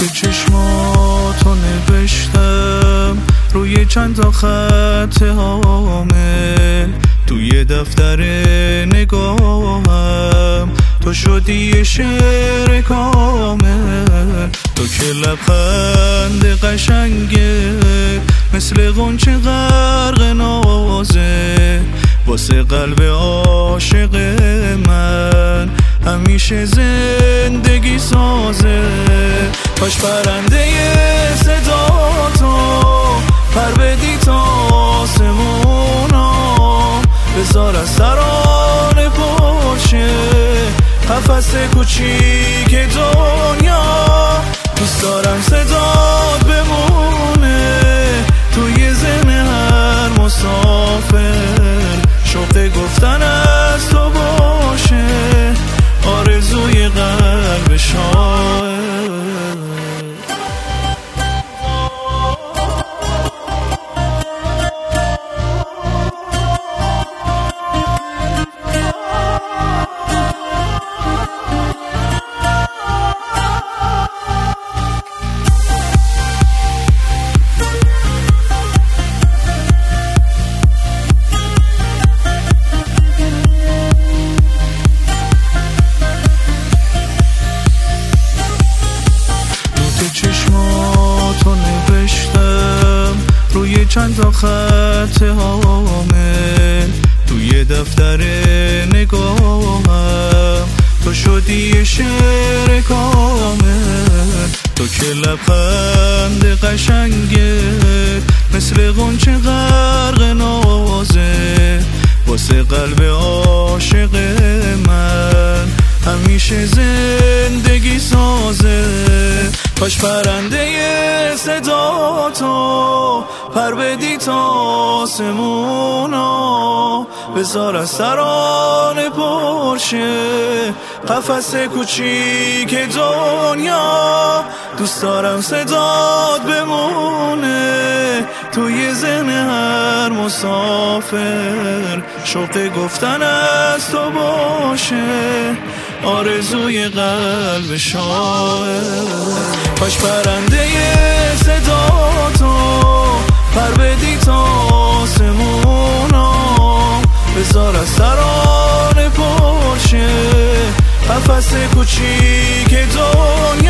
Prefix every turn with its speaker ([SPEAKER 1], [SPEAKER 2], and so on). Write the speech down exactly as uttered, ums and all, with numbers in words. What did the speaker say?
[SPEAKER 1] تو چشماتو نوشتم روی چند تا خط حامل، توی دفتر نگاهم تو شدی یه شعر کامل. تو که لبخند قشنگه مثل غنچه غرق نازه، واسه قلب عاشق من همیشه زندگی سازه. کاش پرنده صدا تو پر بدی تا آسمونا، بذار از ترانه پاشه قفس کوچیک دنیا. دوست دارم صدات بمونه توی ذهن هر مسافر، شوق گفتن از تو باشه آرزوی قلب شاعر. چشماتو نوشتم روی چند تا خط حامل، توی دفتر نگاهم تو شدی یه شعر کامل. تو که لبخند قشنگه مثل غنچه غرق نازه، واسه قلب عاشق من همیشه زندگی سازه. کاش پرنده صدا تو پر بدی تا آسمونا، بذار از ترانه پاشه قفس کوچیک دنیا. دوست دارم صدات بمونه توی ذهن هر مسافر، شوق گفتن از تو باشه آرزوی قلب شاعر. کاش پرنده صدا تو پر بدی تا آسمونا، بذار از ترانه پاشه قفس کوچیک دنیا.